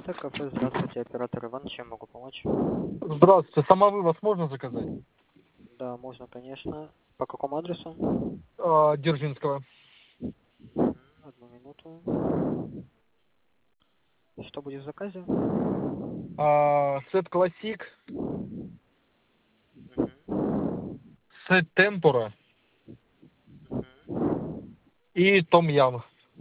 МТ кафе, здравствуйте, оператор Иван, чем могу помочь? Здравствуйте, самовывоз можно заказать? Да, можно, конечно. По какому адресу? Дзержинского. Одну минуту. Что будет в заказе? Сет классик, Мгм. сет темпура Мгм. и том ям.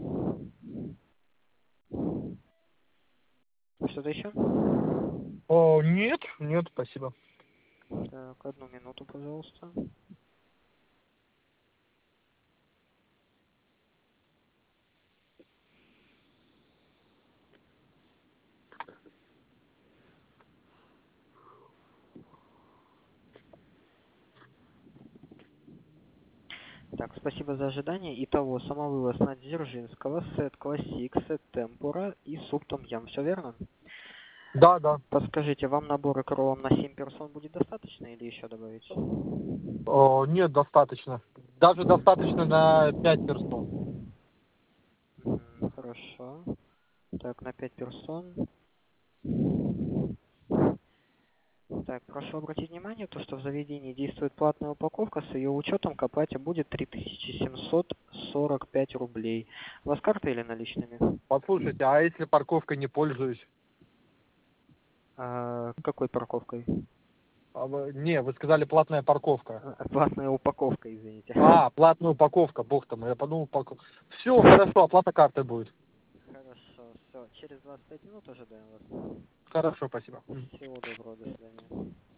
Что-то еще? Нет, нет, спасибо. Так, одну минуту, пожалуйста. Так, спасибо за ожидание. Итого, самовывоз на Дзержинского, сет классик, сет темпура и суп том ям. Все верно? Да, да. Подскажите, вам набора кролом на 7 персон будет достаточно или еще добавить? Нет, достаточно. Даже достаточно на 5 персон. Хорошо. Так, на 5 персон. Так, прошу обратить внимание, то, что в заведении действует платная упаковка, с ее учетом к оплате будет 3745 рублей. У вас карта или наличными? Послушайте, а если парковкой не пользуюсь? Какой парковкой? Не, вы сказали платная парковка. Платная упаковка, извините. Платная упаковка, бог там, я подумал, Все, хорошо, оплата картой будет. Хорошо, все. Через 25 минут ожидаем вас. Хорошо, спасибо. Всего доброго, до свидания.